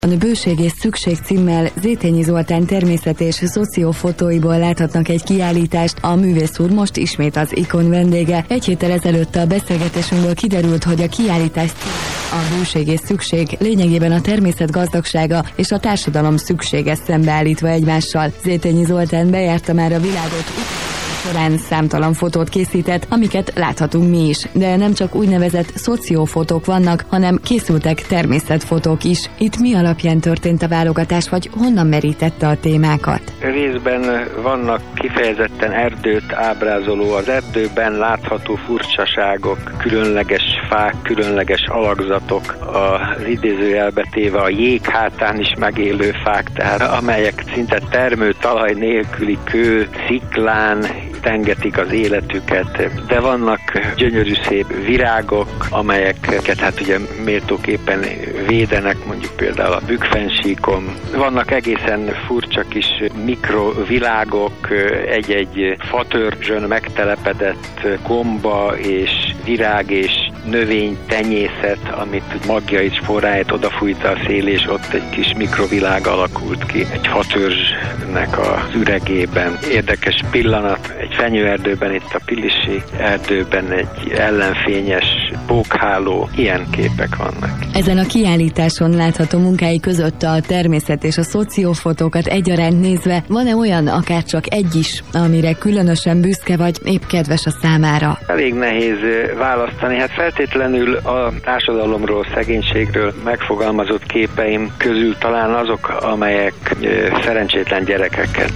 A Bőség és szükség címmel Zétényi Zoltán természet és szociófotóiból láthatnak egy kiállítást. A művész úr most ismét az Ikon vendége. Egy héttel ezelőtt a beszélgetésünkből kiderült, hogy a kiállítás a bőség és szükség lényegében a természet gazdagsága és a társadalom szüksége szembeállítva egymással. Zétényi Zoltán bejárta már a világot, során számtalan fotót készített, amiket láthatunk mi is. De nem csak úgynevezett szociófotók vannak, hanem készültek természetfotók is. Itt mi alapján történt a válogatás, vagy honnan merítette a témákat? Részben vannak kifejezetten erdőt ábrázoló, az erdőben látható furcsaságok, különleges fák, különleges alakzatok, az idézőjelbe téve a jég hátán is megélő fák, tehát amelyek szinte termőtalaj nélküli kő, sziklán tengetik az életüket, de vannak gyönyörű szép virágok, amelyeket hát ugye méltóképpen védenek, mondjuk például a Bükkfennsíkon. Vannak egészen furcsa kis mikrovilágok, egy-egy fatörzsön megtelepedett gomba és virág és növény tenyészet, amit magja és forráját odafújta a szél, és ott egy kis mikrovilág alakult ki egy fatörzsnek az üregében. Érdekes pillanat, egy fenyőerdőben, itt a Pilisi erdőben egy ellenfényes pókháló, ilyen képek vannak. Ezen a kiállításon látható munkái között a természet és a szociófotókat egyaránt nézve van-e olyan, akár csak egy is, amire különösen büszke vagy épp kedves a számára? Elég nehéz választani, hát feltétlenül a társadalomról, szegénységről megfogalmazott képeim közül talán azok, amelyek szerencsétlen gyerekeket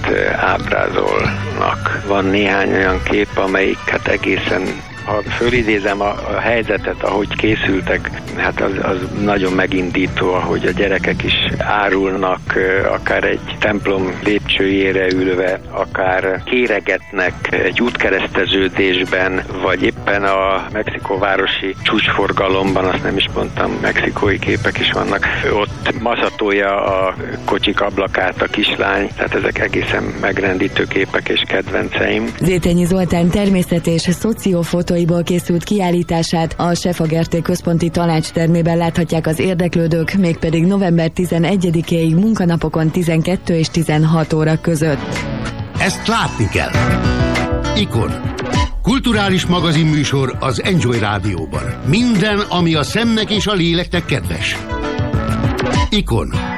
ábrázolnak. Van néhány olyan kép, amelyik hát egészen, ha fölidézem a helyzetet, ahogy készültek, hát az nagyon megindító, ahogy a gyerekek is árulnak, akár egy templom lépcsőjére ülve, akár kéregetnek egy útkereszteződésben, vagy éppen a mexikóvárosi csúcsforgalomban, azt nem is mondtam, mexikói képek is vannak, ott maszatolja a kocsik ablakát a kislány, tehát ezek egészen megrendítő képek és kedvenceim. Zétényi Zoltán természet és szociófotóiból készült kiállítását a Sefagerté központi tanácstermében láthatják az érdeklődők, mégpedig november 11-éig munkanapokon 12 és 16 óra között. Ezt látni kell. Ikon. Kulturális magazinműsor az Enjoy Rádióban. Minden, ami a szemnek és a léleknek kedves. Ikon.